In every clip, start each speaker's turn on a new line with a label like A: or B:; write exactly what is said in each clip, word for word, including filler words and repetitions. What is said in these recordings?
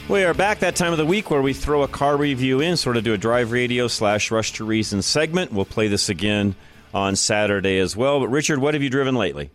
A: We are back that time of the week where we throw a car review in, sort of do a drive radio slash rush to reason segment. We'll play this again on Saturday as well. But Richard, what have you driven lately?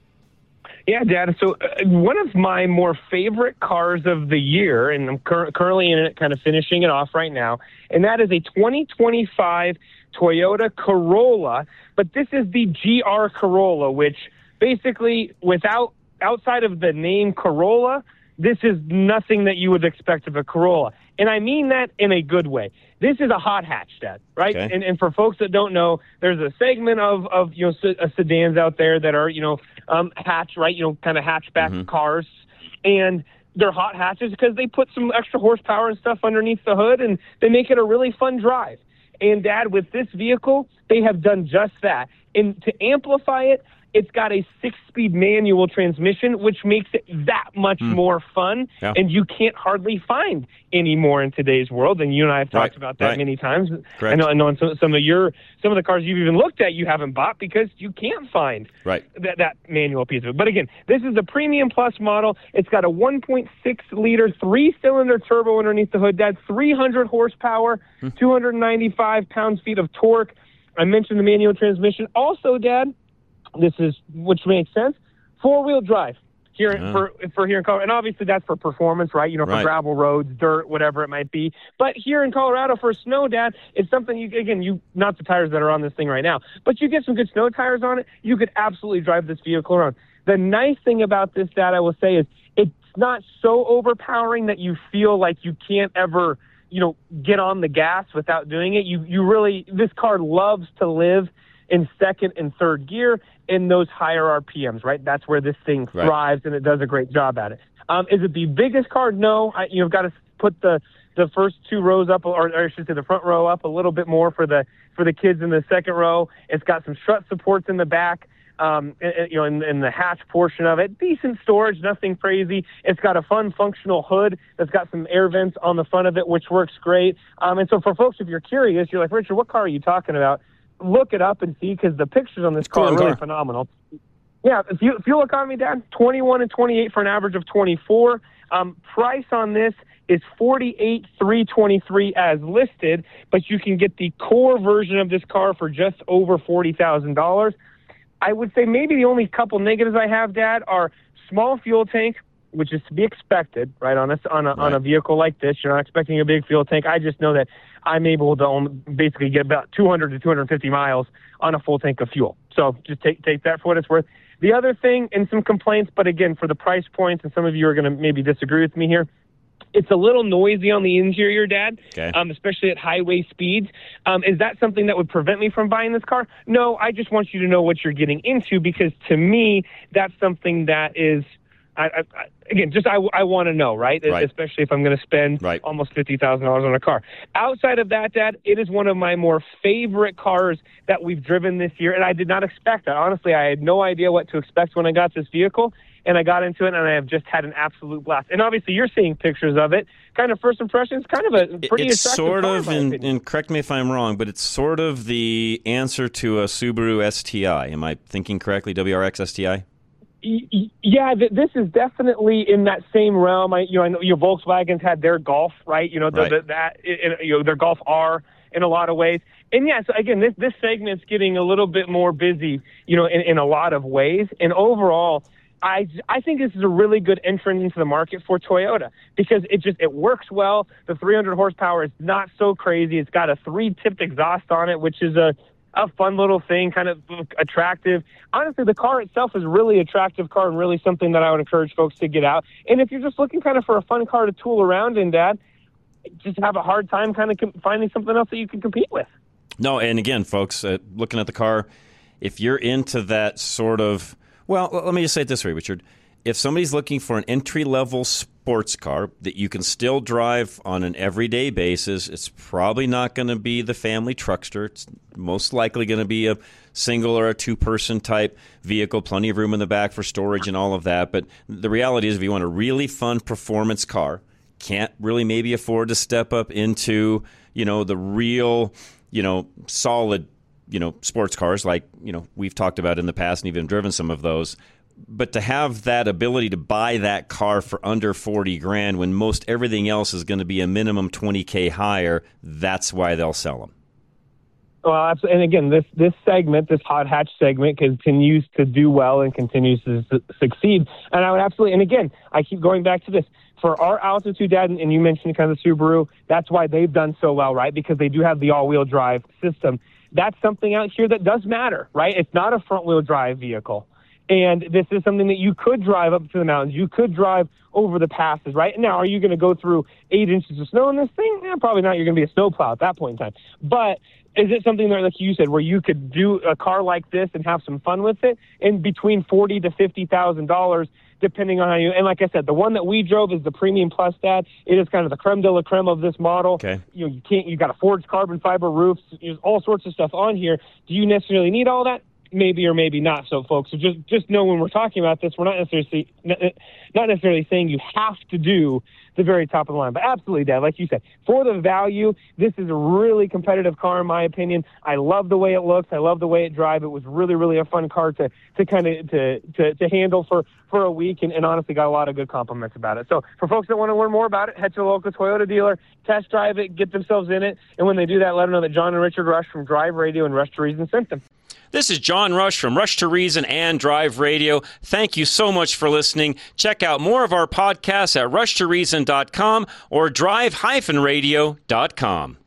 B: Yeah, Dad. So uh, one of my more favorite cars of the year, and I'm cur- currently in it, kind of finishing it off right now, and that is a twenty twenty-five Toyota Corolla. But this is the G R Corolla, which basically, without outside of the name Corolla, this is nothing that you would expect of a Corolla. And I mean that in a good way. This is a hot hatch, Dad, right?
A: Okay.
B: And and for folks that don't know, there's a segment of, of you know, se- uh, sedans out there that are, you know, um, hatch, right? You know, kind of hatchback
A: Mm-hmm.
B: cars. And they're hot hatches because they put some extra horsepower and stuff underneath the hood, and they make it a really fun drive. And, Dad, with this vehicle, they have done just that. And to amplify it, it's got a six-speed manual transmission, which makes it that much mm. more fun,
A: yeah.
B: and you can't hardly find any more in today's world. And you and I have talked
A: right.
B: about that
A: right.
B: many times.
A: Correct.
B: I know, I know on some, some of your some of the cars you've even looked at, you haven't bought because you can't find
A: right.
B: that, that manual piece of it. But again, this is a Premium Plus model. It's got a one point six liter three-cylinder turbo underneath the hood. That's three hundred horsepower, hmm. two hundred ninety-five pounds-feet of torque. I mentioned the manual transmission. Also, Dad, this is, which makes sense, four-wheel drive here
A: yeah.
B: for for here in Colorado. And obviously that's for performance, right? You know, for
A: right.
B: gravel roads, dirt, whatever it might be. But here in Colorado for snow, Dad, it's something you, again, you, not the tires that are on this thing right now, but you get some good snow tires on it, you could absolutely drive this vehicle around. The nice thing about this, Dad, I will say, is it's not so overpowering that you feel like you can't ever, you know, get on the gas without doing it. You, you really, this car loves to live in second and third gear in those higher R P Ms, right? That's where this thing
A: right.
B: thrives, and it does a great job at it. Um, is it the biggest car? No. I, you've got to put the, the first two rows up, or, or I should say the front row up a little bit more for the for the kids in the second row. It's got some strut supports in the back, um, you know, in, in the hatch portion of it. Decent storage, nothing crazy. It's got a fun, functional hood that's got some air vents on the front of it, which works great. Um, and so for folks, if you're curious, you're like, Richard, what car are you talking about? Look it up and see, because the pictures on this car
A: cool
B: are really
A: car.
B: phenomenal. Yeah, if you, if you look on me, Dad, twenty-one and twenty-eight for an average of twenty-four. Um, price on this is forty-eight thousand three hundred twenty-three dollars as listed, but you can get the core version of this car for just over forty thousand dollars. I would say maybe the only couple negatives I have, Dad, are small fuel tank, which is to be expected, right, on a, on a,
A: right.
B: on a vehicle like this. You're not expecting a big fuel tank. I just know that I'm able to own, basically get about two hundred to two hundred fifty miles on a full tank of fuel. So just take take that for what it's worth. The other thing, and some complaints, but again, for the price points, and some of you are going to maybe disagree with me here, it's a little noisy on the interior, Dad,
A: okay.
B: um, especially at highway speeds. Um, is that something that would prevent me from buying this car? No, I just want you to know what you're getting into, because to me, that's something that is, I, I, again, just I, I want to know, right?
A: right?
B: Especially if I'm going to spend
A: right.
B: almost fifty thousand dollars on a car. Outside of that, Dad, it is one of my more favorite cars that we've driven this year, and I did not expect that. Honestly, I had no idea what to expect when I got this vehicle, and I got into it, and I have just had an absolute blast. And obviously, you're seeing pictures of it. Kind of first impressions, kind of a pretty
A: it's
B: attractive
A: sort
B: car,
A: of,
B: in
A: and, and correct me if I'm wrong, but it's sort of the answer to a Subaru S T I. Am I thinking correctly? W R X S T I?
B: Yeah, th- this is definitely in that same realm. I, you know, I know your Volkswagens had their Golf, right? You know, the,
A: right.
B: the, that it, you know, their Golf R in a lot of ways. And yeah, so again, this this segment's getting a little bit more busy, you know, in, in a lot of ways. And overall, I I think this is a really good entrance into the market for Toyota, because it just it works well. The three hundred horsepower is not so crazy. It's got a three-tipped exhaust on it, which is a a fun little thing, kind of attractive. Honestly, the car itself is a really attractive car, and really something that I would encourage folks to get out. And if you're just looking kind of for a fun car to tool around in, Dad, just have a hard time kind of com- finding something else that you can compete with.
A: No, and again, folks, uh, looking at the car, if you're into that sort of, well, let me just say it this way, Richard. If somebody's looking for an entry-level sports car that you can still drive on an everyday basis, it's probably not going to be the family truckster. It's most likely going to be a single or a two-person type vehicle, plenty of room in the back for storage and all of that. But the reality is, if you want a really fun performance car, can't really maybe afford to step up into, you know, the real, you know, solid, you know, sports cars like, you know, we've talked about in the past and even driven some of those. But to have that ability to buy that car for under forty grand when most everything else is going to be a minimum twenty K higher, that's why they'll sell them.
B: Well, and again, this this segment, this hot hatch segment, continues to do well and continues to su- succeed. And I would absolutely, and again, I keep going back to this. For our altitude, Dad, and you mentioned kind of the Subaru, that's why they've done so well, right? Because they do have the all-wheel drive system. That's something out here that does matter, right? It's not a front-wheel drive vehicle. And this is something that you could drive up to the mountains. You could drive over the passes, right? Now, are you going to go through eight inches of snow in this thing? Eh, probably not. You're going to be a snowplow at that point in time. But is it something that, like you said, where you could do a car like this and have some fun with it in between forty thousand to fifty thousand dollars, depending on how you, and like I said, the one that we drove is the Premium Plus, Dad. It is kind of the creme de la creme of this model.
A: Okay.
B: You know, you can't, you got a forged carbon fiber roof, there's all sorts of stuff on here. Do you necessarily need all that? Maybe or maybe not. So, folks, so just just know when we're talking about this, we're not necessarily not necessarily saying you have to do the very top of the line, but absolutely, Dad, like you said, for the value, this is a really competitive car in my opinion. I love the way it looks. I love the way it drives. It was really, really a fun car to to kind of to, to to handle for for a week, and, and honestly got a lot of good compliments about it. So, for folks that want to learn more about it, head to a local Toyota dealer, test drive it, get themselves in it, and when they do that, let them know that John and Richard Rush from Drive Radio and Rush to Reason sent them.
A: This is John Rush from Rush to Reason and Drive Radio. Thank you so much for listening. Check out more of our podcasts at rush to reason dot com or drive radio dot com.